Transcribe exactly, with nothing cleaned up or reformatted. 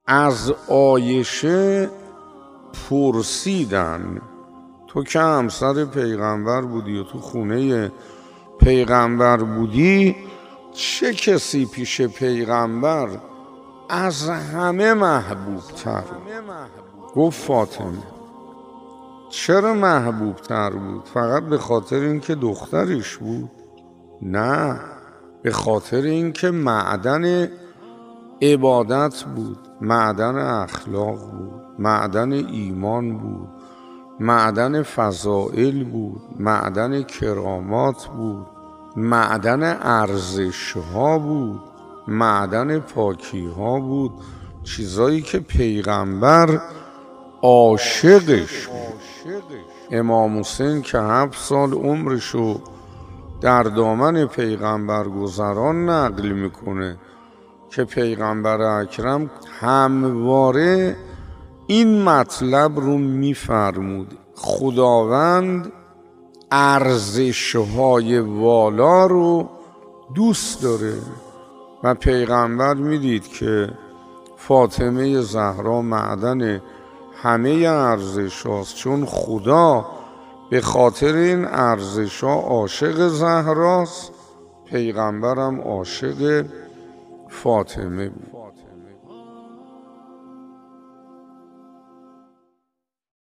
از عایشه پرسیدن تو که همسر پیغمبر بودی و تو خونه پیغمبر بودی، چه کسی پیش پیغمبر از همه محبوب تر؟ گفت فاطمه. چرا محبوب تر بود؟ فقط به خاطر اینکه دخترش بود؟ نه، به خاطر اینکه معدن عبادت بود، معدن اخلاق بود، معدن ایمان بود، معدن فضائل بود، معدن کرامات بود، معدن ارزش ها بود، معدن پاکی ها بود، چیزایی که پیغمبر عاشقش بود. امام حسین که هفت سال عمرشو در دامن پیغمبر گذران نقل میکنه که پیغمبر اکرم همواره این مطلب رو میفرمود: خداوند ارزش‌های والا رو دوست داره و پیغمبر میدید که فاطمه زهرا معدن همه ارزش هاست، چون خدا به خاطر این ارزش ها عاشق زهراست، پیغمبرم عاشق فاطمه بود.